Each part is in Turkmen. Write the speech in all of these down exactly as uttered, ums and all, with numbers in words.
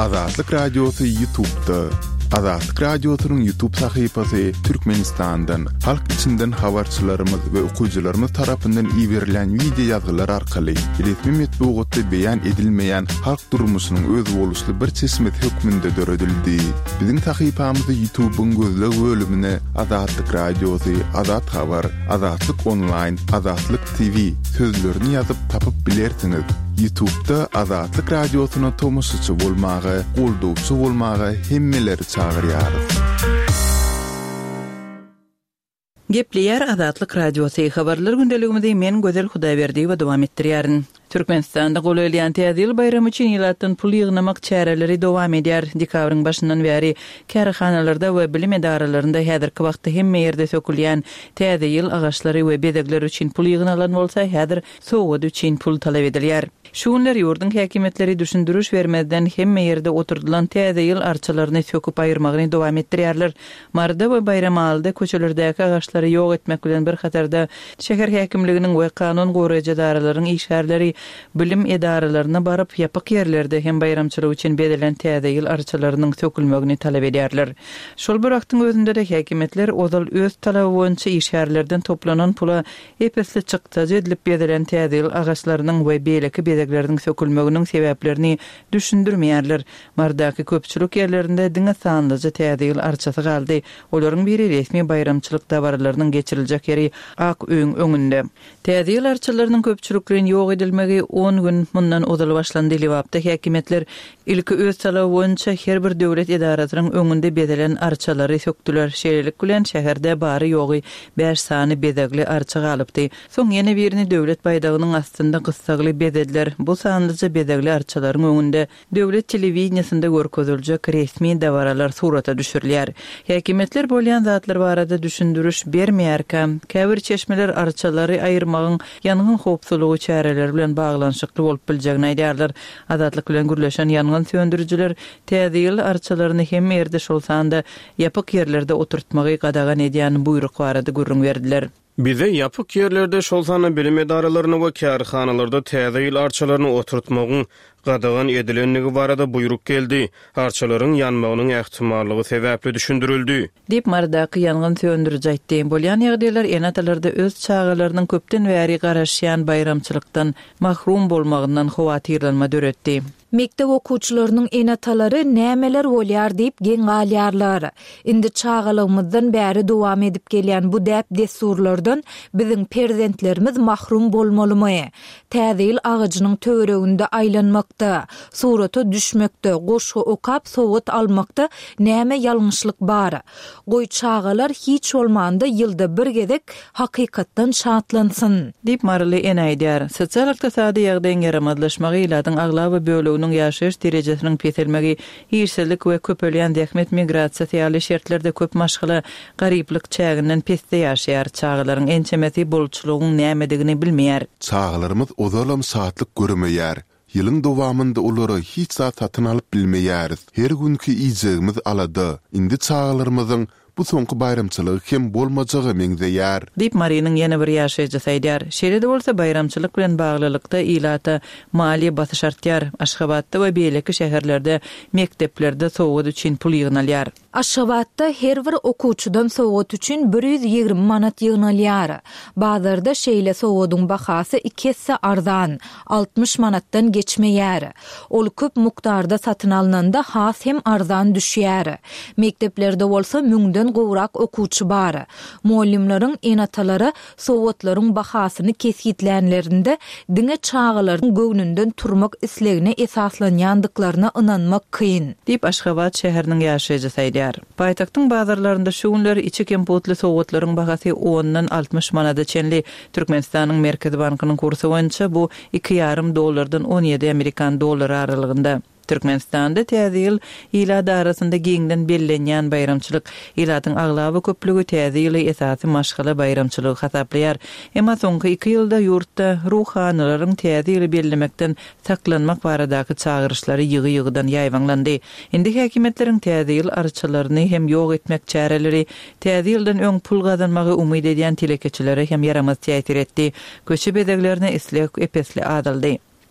Azatlyk Radyosu YouTube'da. Azatlyk Radyosu'nun YouTube sayfasy Türkmenistan'dan, halk içinden habarçylarymyz we okuyjylarymyz tarapyndan iýerilen video ýazgylar arkaly resmi metbuatda beýan edilmeýän halk durmuşynyň öz boluşly bir çeşmet hökmünde döredildi. Biziň sayfamyzda YouTube'un gözleg bölümine Azatlyk Radyosu, Azat Habar, Azatlyk Online, Azatlyk T V sözlerini ýazyp tapyp bilersiňiz. YouTube'da Azatlyk Radyosu'na tomoşaçy bolmagy, goldawçy bolmagy hemmeleri çağırýarys. Gepleýär Azatlyk Radyosu habarlar gündeligimizde men Gözel Hudaýberdi we dowam etdirýärin. Türkmenistanda golaýan täzil bayramy üçin ýylatdan pul ýygnamak çäreleri dowam edýär. Dekabryň başyndan bäri kärhanalarda we bilim edaralarynda häzirki wagtda hemme ýerde sökülýän täze ýyl agaçlary we bedegler üçin pul ýygnalan bolsa, häzir sowgat üçin pul talap edilýär. Şunlar ýurdun häkimetleri düşündürüş bermezden hemme ýerde oturdulan täze ýyl arçalaryny söküp aýyrmagyny dowam etdirýärler. Marda we bayram aldy köçelerdäki agaçlary ýok etmek bilen bir hatarda şäher häkimliginiň we kanun goraýjy daralaryň işgärleri bilim edaralaryna baryp ýapyk ýerlerde hem bayramçylyk üçin bedelen täze ýyl arçalarynyň sökülmegini talap edýärler. Şol bir wagtyň özünde de häkimetler ozal öz talaby boýunça işgärlerden toplanan pula epesli çykdyjy edilip bedelen täze ýyl agaçlarynyň we beýleki bedegleriniň sökülmeginiň sebäplerini düşündirmeýärler. Mardaky köpçülik ýerlerinde diňe sanlyjy täze ýyl arçasy galdy. Olaryň biri resmi bayramçylyk dabarlarynyň geçiriljek ýeri Ak öň öňünde. Täze ýyl arçalarynyň köpçüliklerini ýok edilmegi on gün mundan ozaly başlandy diýipdi. Häkimetler ilki öz talaby boýunça her bir döwlet edarasynyň öňünde bedelen arçalary söktüler. Şeýlelik bilen şäherde bary ýogy beş sany bedegli arça galypdy. Soň ýene birini döwlet baýdagynyň astynda gyssaly bedediler. Bu sanlyjy bedegli arçalaryň öňünde döwlet telewizionysynda görkezüljek resmi dabaralar surata düşürilýär. Häkimetler bolýan zatlar barada düşündürüş bermeýärkä, käbir çeşmeler arçalary aýyrmagyň ýanyň howpsuzlygy çäreleri bilen baglanşykly bolup biljegini aýdýarlar. Azatlyk bilen gürleşen ýanyň söndürüjiler täze ýyl arçalaryny hem ýerde şol sanda ýapyk ýerlerde oturtmagy gadagan edýän buyruk barada gürrüň berdiler. Bize yapık yerlerde şolsana bilim edaralarını we kärhanalarda täze ýyl arçalaryny oturtmagyň gadagan edilenligi barada buyruk geldi. Arçalaryň ýanmagynyň ähtimallygy sebäpli düşündirildi. Dip mardaky ýangyn söndürüji aýtdy. Bolýan ýagdaýlar enatalarda öz çağalarynyň köpden bäri garaşýan bayramçylykdan mahrum bolmagyndan howatyrlanma döretdi. Mektep okuwçylarynyň enatalary nämeler bolýar diýip geň galýarlar. Indi çağalygymyzdan bäri dowam edip gelýän bu däp desurlardan biziň perzentlerimiz mahrum bolmalymy? Täze ýyl agajynyň töwereginde aýlanmakda, surata düşmekde, goşgy okap sowat almakda näme ýalňyşlyk bar? Goý çağalar hiç bolmanda ýylda bir gezek hakykatdan şatlansyn diýip marly enaýdýar. Sosial-ykdysady ýagdaýyň ýaramadlaşmagy ýyladyň aglaby böleginiň ýaşaýyş derejesiniň peselmegi, ýersellik we köpelýän dähmet migrasiýa ýaly şertlerde köp maşgala garyplyk çäginden pesde ýaşaýar. Çağalaryň ençemesi bolçulugyň nämedigini bilmeýär. Çağalarymyz ozalam saatlyk görmeýär. Ýylyň dowamında olary hiç zat satyn alyp bilmeýäris. Her günkü ýyjegimiz alada. Indi çağalarymyzyň bu soňky bayramçylyk hem bolmajagy meňzeýär. Dip Marinyň ýene bir ýaşaýjy saýdýar. Şeýle bolsa bayramçylyk bilen baglylykda ýylata maliýe basyş artýar. Aşgabatda we beýleki şäherlerde mekdeplerde sowgat üçin pul ýygnalýar. Aşgabatda her bir okuwçydan sowgat üçin bir yüz ýygrimi manat ýygnalýar. Bazarda şeýle sowgatyň bahasy iki hisse arzan, altmış manatdan geçmeýär. Ol köp mukdarda satyn alynanda has hem arzan düşýär. Mekdeplerde bolsa müňden gowrak okuwçy bar. Muallimlaryň enatalary sowgatlaryň bahasyny kesgitlenlerinde diňe çağalaryň göwnünden turmak islegine esaslanýandyklaryna ynanmak kyn diýip Aşgabat şäheriniň ýaşaýjy saýdýar. Paýtagtyň bazarlarynda şu günler içi kempotly sowgatlaryň bahasy ondan altmış manada çenli. Türkmenistanyň Merkezi bankynyň kursy boýunça bu iki ýarym dollardan on ýedi Amerikan dollary aralygynda. Türkmenistanda täze ýyl ýylada arasynda giňden bellenýän bayramçylyk ýyladyň aglaby köplügi täze ýyly esasy maşgala bayramçylygy hasaplaýar. Emma soňky iki ýylda ýurtda ruhanalaryň täze ýyly bellemekden saklanmak baradaky çağırışlary ýygy-ýygydan ýaýwanlandy. Indi häkimetleriň täze ýyl arçalaryny hem ýok etmek çäreleri, täze ýyldan öň pul gazanmagy umyt edýän telekeçilere hem yaramaz täsir etdi. Köçe bedeglerine isleg epesli adaldy.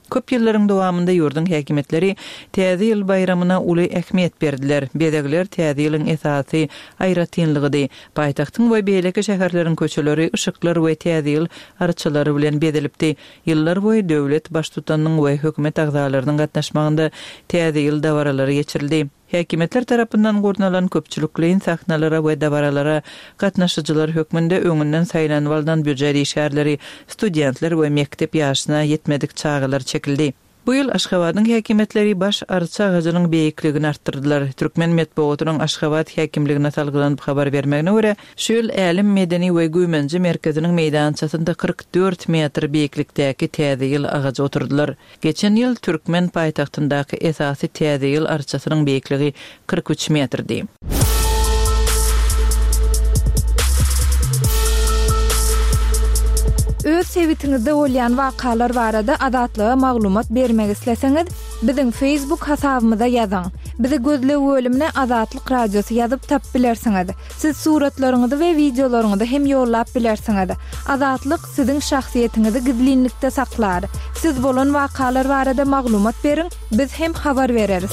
Köp ýyllaryň dowamında ýurdun häkimetleri täze ýyl bayramyna uly ähmiýet berdiler. Bedegler täze ýylyň esasy aýratynlygydy. Paýtagtyň we beýleki şäherleriň köçeleri ışıklar we täze ýyl arçylary bilen bedilipdi. Ýyllar boýy döwlet baş tutanyň we hökümet agzalarynyň gatnaşmagynda täze ýyl dawaralary geçirildi. Häkimetler tarapyndan gurnalan köpçülikliň sahnalara we dawaralara gatnaşyjylar hökmünde öňünden saýlanyp alynan büdjet işgärleri, studentler we mektep ýaşyna ýetmedik çağlar çekildi. Bu ýyl Aşgabatyň häkimetleri baş arça ağacynyň beýikligini artdyrdylar. Türkmen medeniýetiniň Aşgabat häkimligine salgylanyp habar bermegine görä, şu ýyl Älim medeni we güýmenji merkeziniň meýdançasynda kırk dört metr beýiklikdäki täze ýyl ağacy oturdylar. Geçen ýyl Türkmen paýtagtyndaky esasy täze ýyl arçasynyň beýikligi kırk üç metrdi. Öz sevitiňizde bolýan wakalar barada adatlyga maglumat bermek isleseňiz, biziň Facebook hasabymyza ýazyň. Bizi gözlep bölümine Azatlyk Radiosu ýazyp tap bilersiňiz. Siz suratlaryňyzy we videolaryňyzy hem ýollap bilersiňiz. Azatlyk siziň şahsiýetiniňizi gizlinlikde saklar. Siz bolan wakalar barada maglumat beriň, biz hem habar bereriz.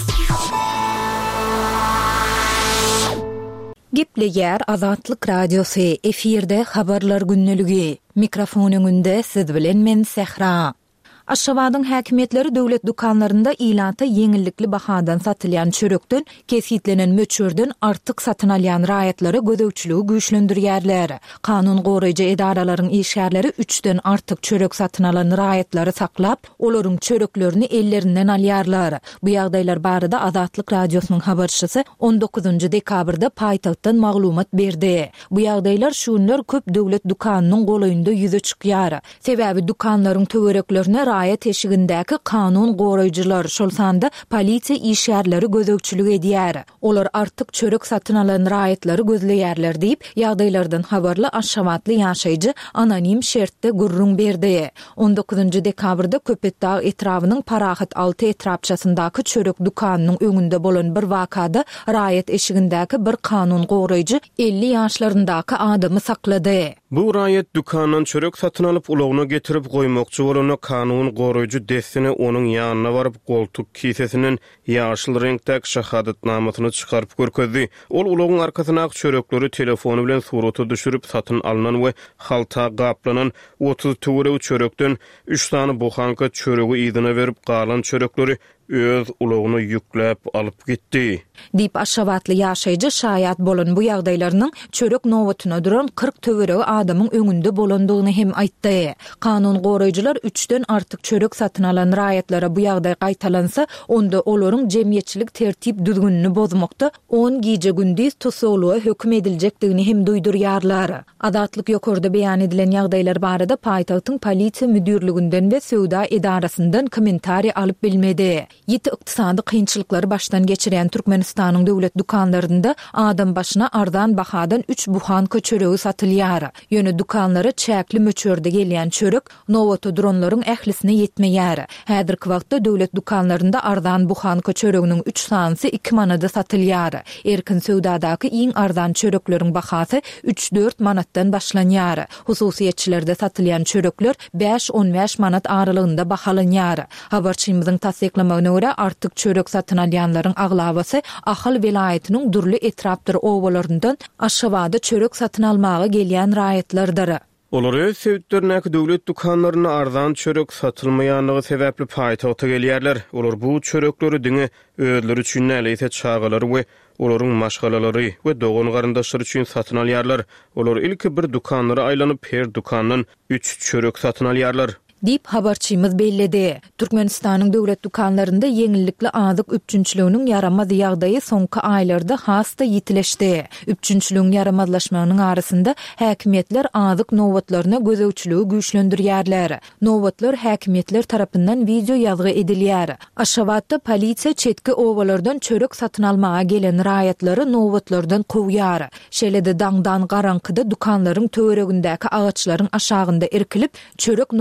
Gepleýär Azatlyk Radiosu efirde habarlar günneligi. Mikrofon öňünde siz bilen men Sehra. Aşgabatyň häkimetleri döwlet dukanlarynda ilanta yeňillikli bahadan satylýan çörekden kesitlenen möçürden artyk satyn alýan raýatlary gödöwçüligi güýçlendirýärler. Kanun goraýjy edaralaryň işgärleri üçden artyk çörek satyn alan raýatlary saklap, olaryň çöreklerini ellerinden alýarlar. Bu ýagdaýlar barada Azatlyk Radiosynyň habarçysy on dokuzunçy dekabrda paýtagtdan maglumat berdi. Bu ýagdaýlar şunlar köp döwlet dukanynyň golaýynda ýüze çykýar. Sebäbi dukanlaryň töwereklerine raýat eşigindäki kanun goraýjylar şolsanda polisiýa işgärleri gözökçülük edýär. Olar artyk çörek satyn alan raýatlary gözleýärler diýip ýagdaýlardan habarly Aşgabatly ýaşaýjy anonim şertde gurrun berdi. on dokuzunçy dekabrda Köpetdağ etrawynyň Parahat altı etrapçasyndaky çörek dukanynyň öňünde bolan bir wakada raýat eşigindäki bir kanun goraýjy elli ýaşlaryndaky adamy saklady. Bu raýat dukandan çörek satyn alyp ulagyna getirip goýmakçy bolany kanun goraýjy destini onuň ýanyna baryp goltuk kisesinden ýaşyl reňkdäki şahadatnamasyny çykaryp görkezdi. Ol ulagyň arkasyna çörekleri telefonu bilen suraty düşürüp satyn alynan we halta gaplanan otuz töwerek çörekden üç tane buhanka çöregi ýygyna berip galan çörekleri öz ulagyny ýükläp alyp gitdi. Dip Aşgabatly ýaşaýjy şaýat bolan bu ýagdaýlarynyň çörek nowatyna duran kırk töweregi adamyň öňünde bolandygyny hem aýtdy. Kanun goraýjylar üçden artyk çörek satyn alan raýatlara bu ýagdaý gaýtalansa, onda olaryň jemgyýetçilik tertip düzgünini bozmakda on gije gündüz tosaglyğa hökm ediljekdigini hem duýdurýarlar. Azatlyk ýokarda beýan edilen ýagdaýlar barada paýtagtyň polisiýa müdürliginden we Söwda edarasyndan kommentari alyp bilmedi. Ýeti ykdysady kynçylyklary başdan geçiren Türkmenistanyň döwlet dukanlarynda adam başyna ardan bahadan üç buhanka çöregi satylýar. Ýöne dukanlary çäkli möçürde gelýän çörek nowato duranlaryň ählisine ýetmeýär. Häzirki wagtda döwlet dukanlarynda ardan buhanka çöreginiň üç sanyny iki manada satylýar. Erkin Söwdadaky iň ardan çörekleriň bahasy üç dört manatdan başlanýar. Hususiýetçilerde satylýan çörekler beş on beş manat aralygynda bahalanýar. Habarçymyzyň tasdiklamagyna görä artyk çörek satyn alýanlaryň aglabasy Ahal welaýatynyň durly etrapdyr owalaryndan Aşgabada çörek satyn almagy gelýän raýatlardyr. Olar öz sebäplerine döwlet dukanlaryna ardan çörek satylmaýanlygy sebäpli paýtagta gelýärler. Olar bu çörekleri diňe özleri üçin näleýse çağalary we olaryň maşgalalary we dogan garyndaşlary üçin satyn alýarlar. Olar ilki bir dukanlary aýlanyp her dukandan üç çörek satyn alýarlar. Dip habarçymyz belledi. Türkmenistanyň döwlet dukanlarynda yeňillikli azyk üpçünçliginiň yaramaz ýagdaýy soňky aýlarda hasta ýitileşdi. Üpçünçligiň yaramazlaşmagynyň arasynda häkimetler azyk nowatlaryna gözöwçüligi güýçlendirýärler. Nowatlar häkimetler tarapyndan video ýazgy edilýär. Aşgabatda polisiýa çetki owalardan çörek satyn almaga gelen raýatlary nowatlardan kowýar. Şeýlede daňdan garankyda dukanlaryň töweregindäki agaçlaryň aşagynda erkilip çörek nowatyna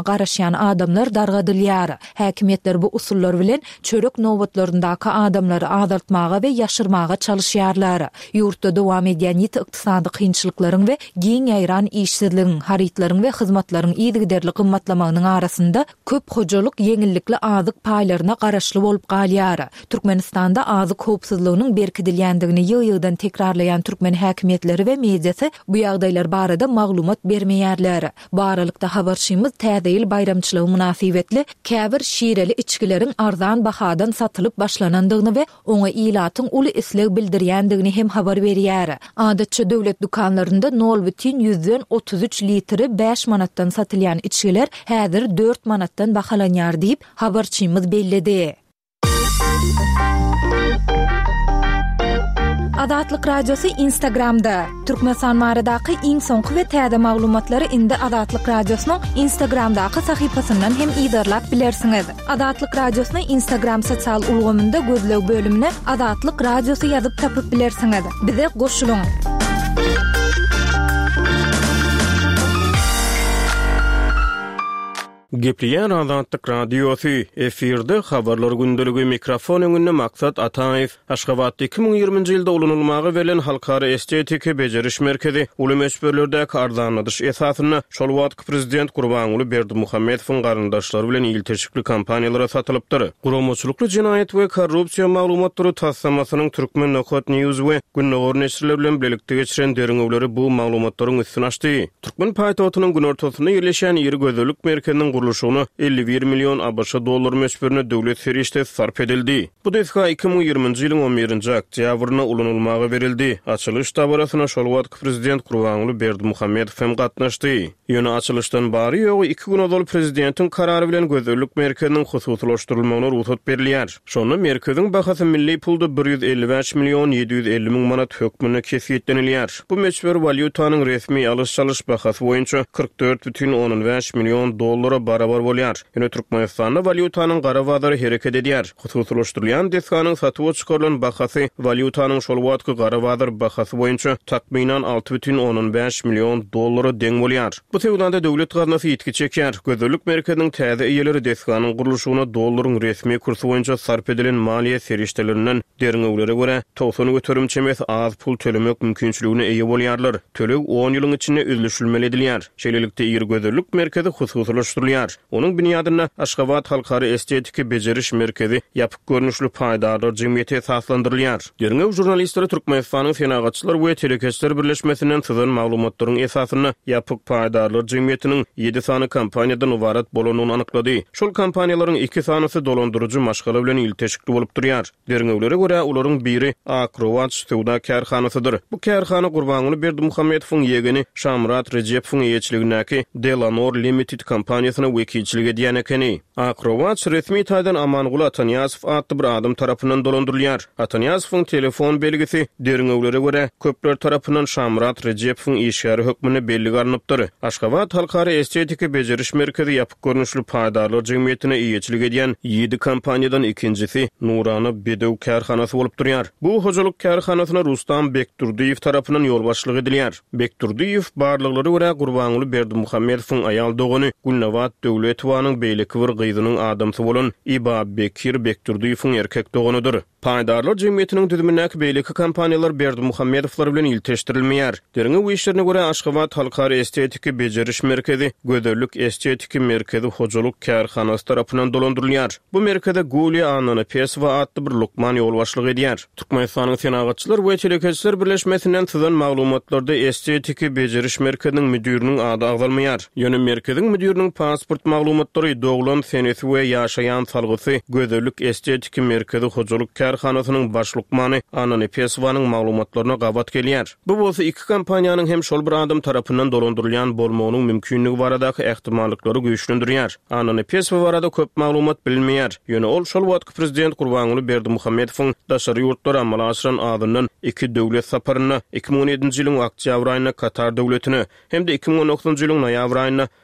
garaşan adamlar dargadylýar. Häkimetler bu usullar bilen çörek nowatlaryndaky adamlary azaltmaga we ýaşyrmaga çalışýarlar. Ýurtda dowam edýän ýiti ykdysady kynçylyklaryň we giň ýaýran işsizligiň, haritlaryň we hyzmatlaryň ýygyderli gymmatlamagynyň arasynda köp hojalyk ýeňillikli azyk paýlaryna garaşly bolup galýar. Türkmenistanda azyk howpsuzlygynyň berkidilýändigini ýygy-ýygydan tekrarlayan türkmen häkimetleri we mediasy bu ýagdaýlar barada maglumat bermeýärler. Baralykda habarçymyz täze ýyl bayramçylygy münasibetli käbir şireli içkileriň arzan bahadan satylyp başlanandygyny we oňa ilatyň uly isleg bildirýändigini hem habar berýär. Adatça döwlet dukanlarynda nol бүтүн yüzden otuz üç litri beş manatdan satylýan içkiler häzir dört manatdan bahalanýar diýip habarçymyz bellidi. Azatlyk radiosu Instagramda. Türkmenistan maradaky iň soňky we täze maglumatlary indi Azatlyk radiosynyň Instagramdaky sahypasyndan hem ýa-da bilersiňiz. Azatlyk radiosyny Instagram sosial ulgamynda gözleg bölümine Azatlyk radiosu ýazyp tapyp bilersiňiz. Bize goşulyň. Gepliýän Azatlyk radiosu efirde habarlar gündeligi mikrofon öňünde Maksat Ataýew Aşgabatda iki bin ýygrymynjy ýylda ulanylymagy verilen halkara estetika bejeriş merkezi uly meşberlerdäki arzanladyş esasyna şol wagtky prezident Gurbanuly Berdimuhammedowyň garyndaşlary bilen ýylteşikli kampaniýalara satylypdyr. Guramaçylykly jinayet we korrupsiýa maglumatlary tassamasynyň Türkmen Nokat News we Günnäger neşrleri bilen birlikde geçiren deriňewleri bu maglumatlaryň üstüne açdy. Türkmen paýtagtynyň gün ortasyna ýerleşen ýeri gözölük merkeziniň guruluşyna elli bir milyon ABŞ dollar meşberine döwlet ferişte sarf edildi. Bu defa iki bin ýygrymynjy ýylyň on birinji oktýabryna ulanylmagy berildi. Açylış tabarasyna şol wagtky prezident Gurbanuly Berdimuhammedow hem gatnaşdy. Ýöne açylışdan bary ýogy iki gün ozal prezidentiň karary bilen gözölük merkeziniň hususlaşdyrylmagyna ruhsat berilýär. Şonu merkeziň bahasy milli pulda bir yüz elli beş milyon yedi yüz elli ming manat hökmüne kesiyetlenilýär. Bu meşber valyutanyň resmi alış-çalış bahasy boýunça kırk dört бүтүn on beş milyon dollara barabar bolýar. Ýöne Türkmenistanda valyutanyň gara bazary hereket edýär. Hususlaşdyrylýan deskanyň satyp çykarylan bahasy valyutanyň şol wagtky gara bazar bahasy boýunça takminan altı бүтүn on beş milyon dollara deň bolýar. Bu tewlanda döwlet gaznasy ýetki çekýär. Gözölük merkeziniň täze eýeleri deskanyň guruluşyna dollaryň resmi kursy boýunça sarf edilen maliýe serişdelerinden deriňewlere görä towsany götürümçi emes az pul tölemek mümkinçiligine eýe bolýarlar. Töleg on ýylyň içinde üzülüşilmeli edilýär. Şeýlelikde ýer gözölük merkezi hususlaşdyrylýar. Onun binyadyna Aşgabat halkara estetika bejeriş merkezi ýapyk görnüşli paýdarlar jemgyýeti esaslandyrylýar. Deriňew jurnalistleri Türkmenistanyň senagatçylar we telekeçler birleşmesinden syzan maglumatlaryň esasyna ýapyk paýdarlar jemgyýetiniň ýedi sany kampaniýadan ibarat bolanyny anyklady. Şol kampaniýalaryň iki sanysy dolandyrjy maşgala bilen ýylteşikli bolup durýar. Deriňewlere görä olaryň biri Akrowat Sowda karhanasydyr. Bu karhana Gurbanuly Berdimuhammedowyň ýegini Şamrat Rejepowyň ýetçiligindäki Delanor Limited kampaniýasyna wekilçilik edýän ekeni. Akrowat resmi taýdan Amangul Atanýasow adly bir adam tarapyndan dolandyrylýar. Atanýasowyň telefon belgisi deriňewlere görä köpler tarapyndan Şamrat Rejepowyň işgäri hökmüne belli garanypdyr. Aşgabat halkara estetika bejeriş merkezi ýapyk görnüşli paýdarlar jemgyýetine ýetçilik edýän ýedi kampaniýadan ikincisi Nurany Bedew karhanasy bolup durýar. Bu hojalyk karhanasyna Rustam Bekturdiýew tarapyndan ýolbaşçylyk edilýär. Bekturdiýew barlyklary görä Gurbanuly Berdimuhammedowyň aýal dogany Gülnawat Döwletowynyň beýleki bir gyzynyň adamsy bolan Iba Bekir Bekturdiýewiň erkek doganydyr. Paýdarlar jemgyýetiniň düzümindäki beýleki kampaniýalar Berdimuhammedowlar bilen ýylteşdirilmeýär. Deriňe bu işlerine görä Aşgabat halkara estetika bejeriş merkezi gözölük estetika merkezi hojalyk karhanasy tarapyndan dolandyrylýar. Bu merkezde Gulya Ananypesowa adly bir lukman ýolbaşçylyk edýär. Türkmenistanyň senagatçylar we telekeçler birleşmesinden syzan maglumatlarda estetika bejeriş merkeziniň müdiriniň ady agzalmaýar. Ýöne merkeziň müdiriniň pasport maglumatlary doglan senesi we ýaşaýan salgysy gözölük estetika merkezi hojalyk karhanasynyň baş lukmany Ananypesowyň maglumatlaryna gabat gelýär. Bu bolsa iki kampaniýanyň hem şol bir adam tarapyndan dolandyrylýan bolmagynyň mümkinligi baradaky ähtimallykları güýçlendirýär. Ananypesow barada köp maglumat bilinmeýär. Ýöne ol şol wagtky prezident Gurbanuly Berdimuhammedowyň daşary ýurtlara amal aşyran adından iki döwlet saparyna iki bin on ýedinji ýylyň oktýabr aýyna Katar döwletine hem de iki bin on dokuzunjy ýylyň noýabr aýyna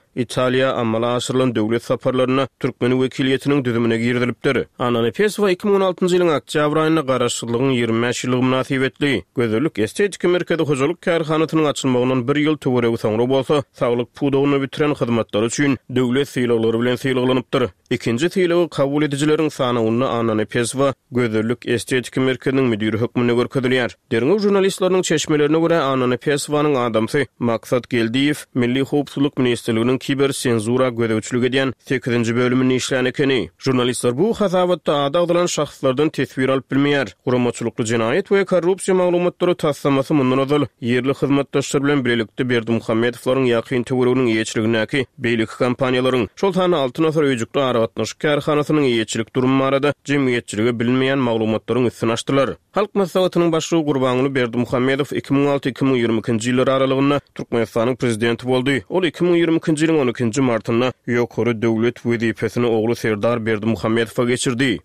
İtaliya ammala aşırılan döwlet saparlaryna Türkmeni wekiliýetiniň düzümine girdilipdir. Anany Peswa iki bin on altyncy ýylyň oktýabr aýyna garaşsyzlygyň ýygrimi beş ýyllygy münasibetli gözürlük estetik merkezi hojalyk karhanatynyň açylmagynyň bir ýyl töweregi soňra bolsa, saglyk pudawyny bitiren hyzmatlar üçin döwlet sylaglary bilen sylaglanypdyr. İkinji sylagy kabul edijileriň sanawyny Anany Peswa gözürlük estetik merkezining müdiri hökmüne görkezilýär. Derňe jurnalistlaryň çeşmelerine görä Anany Peswanyň adamsy Maksat Geldiýew Milli Howpsuzlyk Ministrliginiň kiber senzura gödäwçilik edýän sekizinji bölümini işlän ekeni. Jurnalistler bu hazawatda adagdylan şahslardan tesbir alyp bilmeýär. Guramaçylykly jinayet we korrupsiýa maglumatlary taslamasy mundan azal ýerli hyzmatdaşlar bilen birlikde Berdimuhammedowyň ýakyn töwereginiň ýeçiligindäki beýlik kampaniýalaryň şol tany altyn asar öýjükli aragatnaş karhanasynyň ýeçilik durumy barada jemgyýetçiligi bilmeýän maglumatlaryň üstüne açdylar. Halk maslahatynyň başlygy Gurbanyny Berdimuhammedow iki bin on alty iki bin ýygrimi ikinji ýyllar aralygynda Türkmenistanyň prezidenti boldy. Ol iki bin ýygrimi ikinji ýylyň on ikinji martynda ýokary döwlet wezipesini ogly Serdar Berdimuhammedowa geçirdi.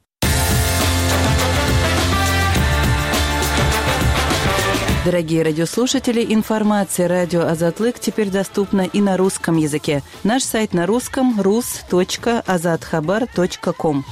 Дорогие радиослушатели, информация «Радио Азатлык» теперь доступна и на русском языке. Наш сайт на русском — рус точка азатхабар точка ком.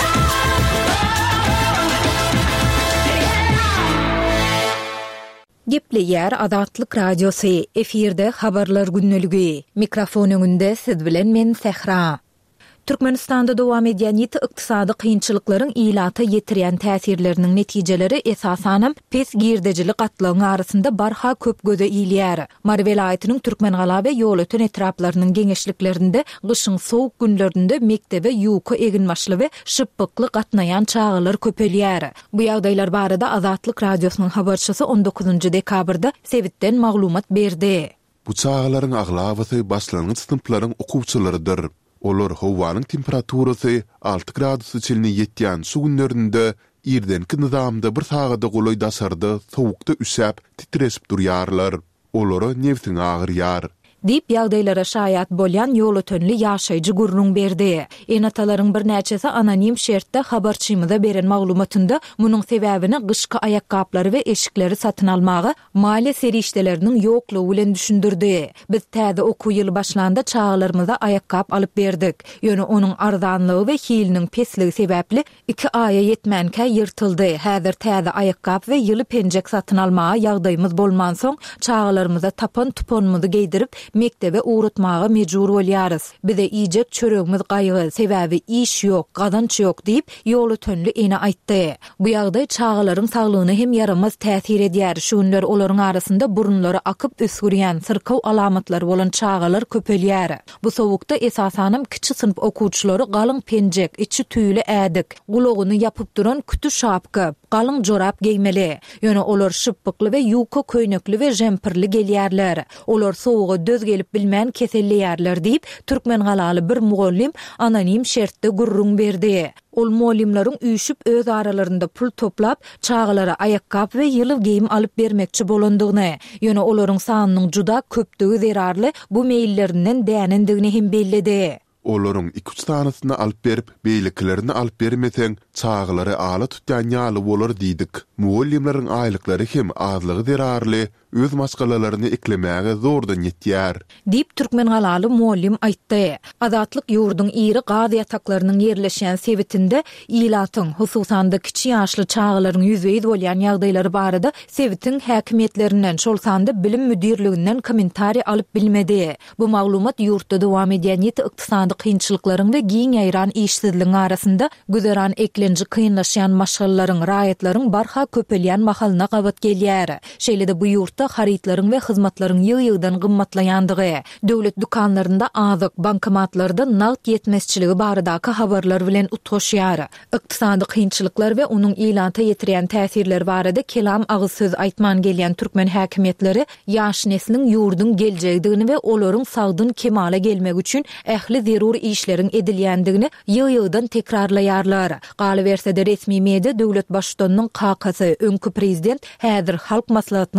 Gepleýär Azatlyk radiosy, efirde habarlar günneligi. Mikrofon öňünde siz bilen men Sehra. Türkmenistanda dowam edýän ýeti ykdysady kynçylyklaryň ýylata ýetirýän täsirleriniň netijeleri esasanam pes girdejilik gatlagyň arasynda barha köp göze iýilýär. Mary welaýatynyň Türkmengala we ýol öten etraplarynyň geňeşliklerinde gyşyň sowuk günlerinde mektebe ýuky eginmaşly we şypbykly gatnaýan çağlar köpelýär. Bu ýagdaýlar barada Azatlyk radiosynyň habarçysy on dokuzunju dekabrda Sewitden maglumat berdi. Bu çağlaryň aglawaty başlangyç sınıflaryň okuwçylarydyr. Olar howanyň temperaturasy alty gradusy çelini ýetýän şu günlerinde irdenki nizamda bir sagada goloý dasarda sowukda üsäp titresip durýarlar. Olary nefsiň agyrýar. Dip ýagdaýlara şaýat bolýan ýol ötönli ýaşaýjy gurrun berdi. Enatalaryň bir näçesi anonim şertde habarçymyza beren maglumatynda munyň sebäbini gyşky ayakkapları we eşikleri satyn almagy maliýe serişdeleriniň ýoklugy bilen düşündirdi. Biz täze okuw ýyly başlanda çağlarymyza ayakkap alyp berdik. Ýöne onuň arzanlygy we hiliniň pesligi sebäpli iki aya ýetmänkä ýyrtyldy. Häzir täze ayakkap we ýyly penjek satyn almagy ýagdaýymyz bolman soň çağlarymyza tapan tuponmuzy geydirip mektebe uğratmağa mecbur bolýarys. Bize iýjek çöregimiz gaýgy, sebäbi iş ýok, gazanç ýok diýip ýol ötönli ene aýtdy. Bu ýagdaý çağalaryň saglygyna hem yaramaz täsir edýär. Şu günler olaryň arasynda burunlary akyp ösgürýän syrkaw alamatlary bolan çağalar köpelýär. Bu sowukda esasanam kiçi sınıf okuwçylary galyň penjek, içi tüýli ädik, gulagyny ýapyp duran kütü şapka, galyň jorap geýmeli. Ýöne olar şypbykly we ýuka köýnekli we jemperli gelýärler. Olar sowuga döz gelip bilmän keselliýärler diýip Türkmengalaly bir mugallim anonim şertde gurrun berdi. Ol mugallimlaryň üýşüp öz aralarynda pul toplap çağalara ayakkap we ýyly geyim alyp bermekçi bolandygyny, ýöne olaryň sanynyň juda köpdigi zerarly bu meýillerinden dänendigini hem bellidi. Olaryň iki üç tanasyny alyp berip, beýliklerini alyp bermeseň çağlary ala tutýan ýaly bolar diýdik. Mugallimlaryň aýlyklary hem azlygy zerarly, öz maskalalarını eklemäge zordan ýetýär. Dip Türkmengalaly muallim aýtdy. Azatlyk ýurdun iri gaz ýataklarynyň ýerleşýän Sewitinde ýylatyň, hususan-da kiçi ýaşly çağlaryň ýüzbeýiz bolýan ýagdaýlary barada Sewitin häkimetlerinden, şolsanda bilim müdirliginden kommentari alyp bilmedi. Bu maglumat ýurtda dowam edýän ýeti ykdysady kynçylyklaryň we giň ýaýran işsizligiň arasynda güzeran eklenji kynlaşýan maşgallaryň, raýatlaryň barha köpelýän mahalyna gabat gelýär. Şeýle-de bu ýurt haritlaryň we hyzmatlaryň ýygy-ýygydan gymmatlaýandygy, döwlet dukanlarynda azyk, bankomatlarda nagt ýetmezçiligi baradaky habarlar bilen utgaşýar. Ykdysady kynçylyklar we onuň ýylanta ýetirýän täsirleri barada kelam agyz söz aýtman gelýän türkmen häkimetleri ýaş nesliniň ýurdun geljegdigini we olaryň sagdyn kemale gelmek üçin ähli zerur işleriň edilýändigini ýygy-ýygydan tekrarlaýarlar. Galyberse-de resmi media döwlet başçysynyň kakasy öňkü prezident häzir halk maslahatynyň başlygy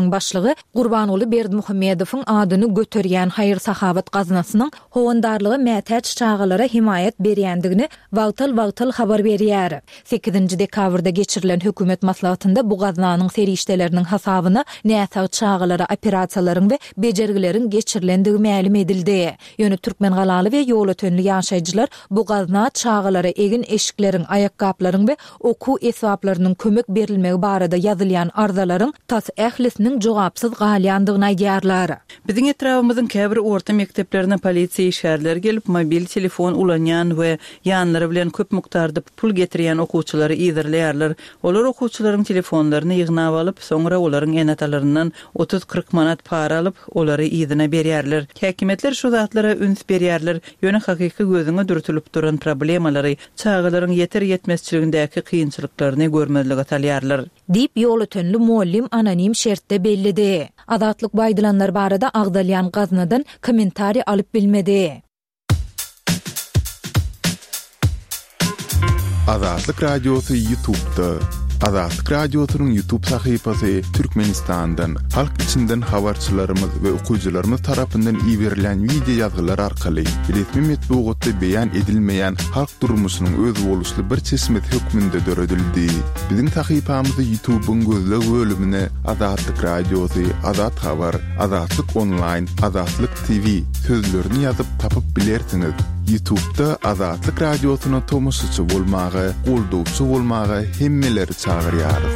başçylygy Gurbanuly Berdimuhammedowyň adyny göterýän hayır-sahabat gaznasynyň howandarlygy mätäç çağalara himayet berýändigini wagtal-wagtal habar berýär. sekizinji dekabrda geçirilen hökümet maslahatynda bu gaznanyň serişdeleriniň hasabyna näçe çağalara operasiýalaryň we bejergileriň geçirilendigi ma'lum edildi. Ýöne türkmen galaly we ýol ötönli ýaşaýjylar bu gazna çağalara egin eşikleriň, aýakgaplaryň we oku esbaplarynyň kömek berilmegi barada ýazylýan arzalaryň tas ählisiniň jogapsyz galýandygyny aýdýarlar. Biziň etrafymyzyň käbir orta mekdeplerine polisiýa şäherler gelip mobil telefon ulanýan we ýanlary bilen köp mukdarda pul getirýän okuwçylary ýerlerler. Olar okuwçylaryň telefonlaryny ýygnap alyp, soňra olaryň enatalaryndan otuz kırk manat para alyp, olary ýygyna berýärler. Häkimetler şu zatlara üns berýärler. Ýöne hakyky gözüňe dürtülip duran problemalary, çağalaryň ýeter ýetmezçiligindäki kynçylyklaryny görmezlige talýarlar. Dip ýol ötönli muallim anonim şertde bellidi. Azatlyk baýdylanlar barada agdalýan gaznadan kommentari alyp bilmedi. Azatlyk radiosu YouTube'da. Azatlyk radiosynyň YouTube sahypasy Türkmenistandan, halk içinden habarçylarymyz we okuwçylarymyz tarapyndan iýerilen video ýazgylar arkaly resmi metbuatda beýan edilmeýän halk durmuşynyň öz boluşly bir çeşmet hökmünde döredildi. Biziň sahypamyzy YouTube'un gözleg bölümine Azatlyk radiosu, Azat habar, Azatlyk online, Azatlyk T V sözlerini ýazyp tapyp bilersiňiz. YouTube'da Azatlyk radiosyna tomoşçy bolmagy, goldowçy bolmagy hemmeleri çağırýarys.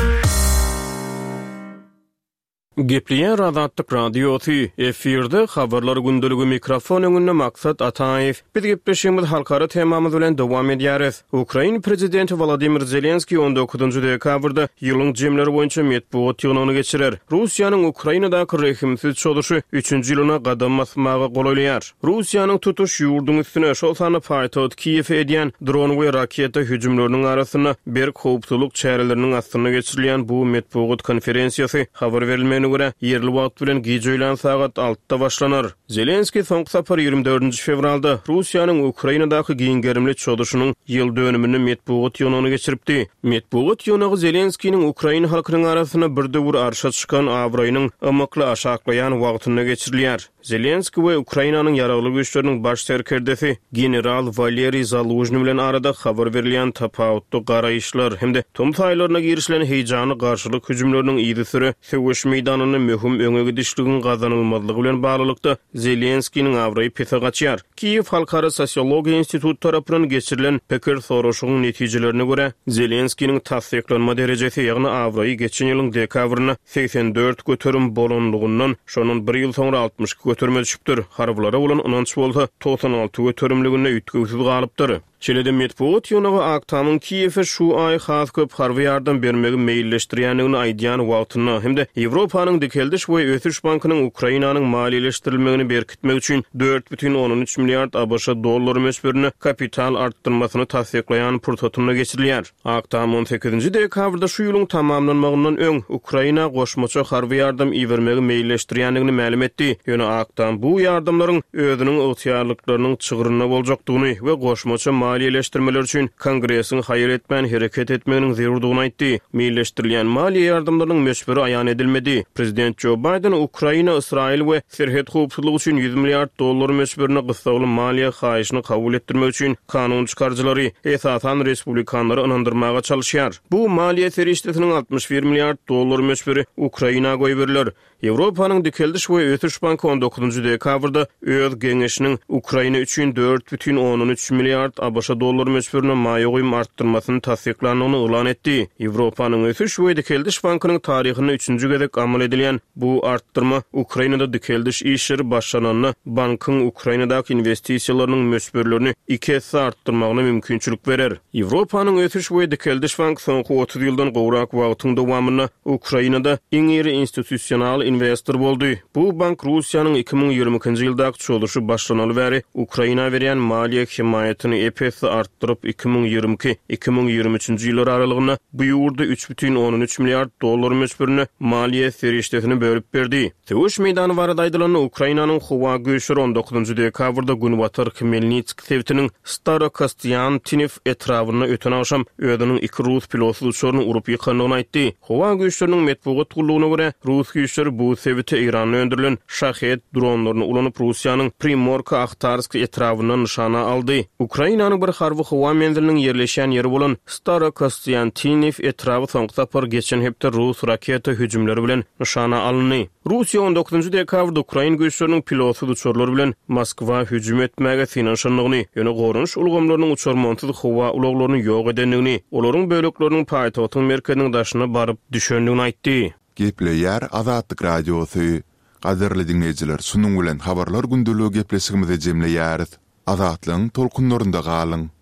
Gepliýär Azatlyk radiosu efirde habarlar gündeligi mikrofon öňünde Maksat Ataýew. Biz gepleşýärmiz halkara temamyz bilen dowam edýäris. Ukraina prezidenti Volodymyr Zelenski on dokuzunji dekabrda ýylyň jemleri boýunça metbuat ýygyny geçirer. Russiýanyň Ukrainadaky rehimsiz çoluşy üçünji ýylyna gadam basmagy golaýar. Russiýanyň tutuş ýurduň üstüne şol sany paýtagat Kiýewe edýän dron we raketa hüjümleriniň arasyna bir howpsuzlyk çäreleriniň astyna geçirilýän bu metbuat konferensiýasy habar berilmeli göre yerli wagt bilen gije sagat altıda başlanar. Zelenski soňky sapar ýygrimi dördünji fevralda Russiýanyň Ukrainadaky giňgerimli çoluşynyň ýyl dönümini metbuat ýygyny geçiripdi. Metbuat ýygyny Zelenskiň Ukraina halkynyň arasyna birde bir arşa çykan awraýynyň ymykly aşaklaýan wagtyna geçirilýär. Zelenski we Ukrainanyň ýaragly güýçleriniň baş serkerdesi general Valeriy Zaluzhny bilen arada habar berilýän tapawutly garaýyşlar hemde tom taýlaryna girişlen heýjany garşylyk hüjümleriniň ýygy süre söwüş meýdanyny möhüm öňe gidişliginiň gazanylmalydygy bilen baglykda Zelenskiň awraýy pesagaçýar. Kiýew Halkara Sosiologiýa Institutu tarapyndan geçirilen pikir soruşugyň netijelerine göre Zelenskiň tasdiklanma derejesi ýagny awraýy geçen ýylyň dekabryna seksen dört göterim bolanlygyndan şonun bir ýyl soňra altmış göterme düşüpdir. Harbylara bolan onunçy bolsa doksan alty göterimligine üýtgüsiz galypdyr. Çelede metbuat ýygyny Aktamyň Kiýewe şu ay has köp harby ýardam bermegi meýilleşdirýändigini aýdýan wagtyna hemde Ýewropanyň dikeldiş we ösüş bankynyň Ukrainanyň maliýeleşdirilmegini berkitmek üçin dört бүтүн on üç milliard ABŞ dollary meşberini kapital artdyrmasyny tasdiklaýan prototypyna geçirilýär. Aktam on sekizinji dekabrda şu ýylyň tamamlanmagyndan öň Ukraina goşmaça harby ýardam iýermegi meýilleşdirýändigini ma'lum etdi. Ýöne Aktam bu ýardamlaryň özüniň ygtyýarlyklarynyň çygyryna boljakdygyny we goşmaça maliýeleşdirmeler üçin kongresiň haýır etmän hereket etmeginiň zerurdygyny aýtdy. Meýilleşdirilýän maliýe ýardamlarynyň meşberi aýan edilmedi. Prezident Joe Biden Ukraina, Israil we serhet howpsuzlygy üçin yüz milliard dollar meşberini gysgaly maliýe haýyşyny kabul etdirmek üçin kanun çykarjylary esasan respublikanlary ynandyrmaga çalyşýar. Bu maliýe serişdesiniň altmış bir milliard dollar meşberi Ukraina goýup berilýär. Ýewropanyň dikeldiş we ösüş banky on dokuzunji dekabrda öz geňeşiniň Ukraina üçin dört бүтүn on üç milliard ABŞ dollar meşberini maýa artdyrmasyny tasdiklanyny ulan etdi. Ýewropanyň ösüş we dikeldiş bankynyň taryhyny üçünji gezek amal edilýän bu artdyrma Ukrainada dikeldiş işleri başlananyny bankyň Ukrainadaky investisiýalarynyň meşberlerini iki hesse artdyrmagyna mümkinçilik berer. Ýewropanyň ösüş we dikeldiş banky soňky otuz ýyldan gowrak wagtyň dowamyna Ukrainada iň iri institusional investor boldy. Bu bank Russiýanyň iki ming ýygrimi ýyldaky çoluşy başlanaly bäri Ukraina berýän maliýe himayetini epe nüfusy artdyryp iki bin ýygrimi iki - iki bin ýygrimi üçinji ýyllar aralygyna bu ýurda üç бүтүn on üç milliard dollar meşburini maliýe serişdetini bölüp berdi. Töwüş meýdany barada aýdylan Ukrainanyň howa güýçleri on dokuzunjy dekabrda Gunwatar Khmelnytsk sewtiniň Starokostyan-Tinif etrawyna öten akşam ödünün iki Rus pilotu uçuryny urup ýykandygyny aýtdy. Howa güýçleriniň medpugat gullugyna görä Rus güýçleri bu sewte Iranda öndürilen Shahed dronlaryny ulanyp Russiýanyň Primorka Akhtarsk etrawyna nişana aldy. Ukrainanyň bir harby howa menziliniň ýerleşen ýeri bolan Starokostyan-Tinif etrawy soňkapar geçen hepde Rus raketa hüjümleri bilen nişana alındy. Russiýa on dokuzunjy dekabrda Ukraina güýçleriniň pilotsuz uçurlary bilen Moskwa hüjüm etmäge finanşanlygyny, ýöne gorunç ulgamlarynyň uçurmansyz howa ulaglaryny ýok edenligini, olaryň bölekleriniň paýtagtyň merkezine daşyna baryp düşendigini aýtdy. Gepleýär Azatlyk radiosy. Gaderli dinleýijiler, şunuň bilen habarlar gündeligi gepleşigimizi jemleýäris. Azatlyň tolkunlarynda galyň.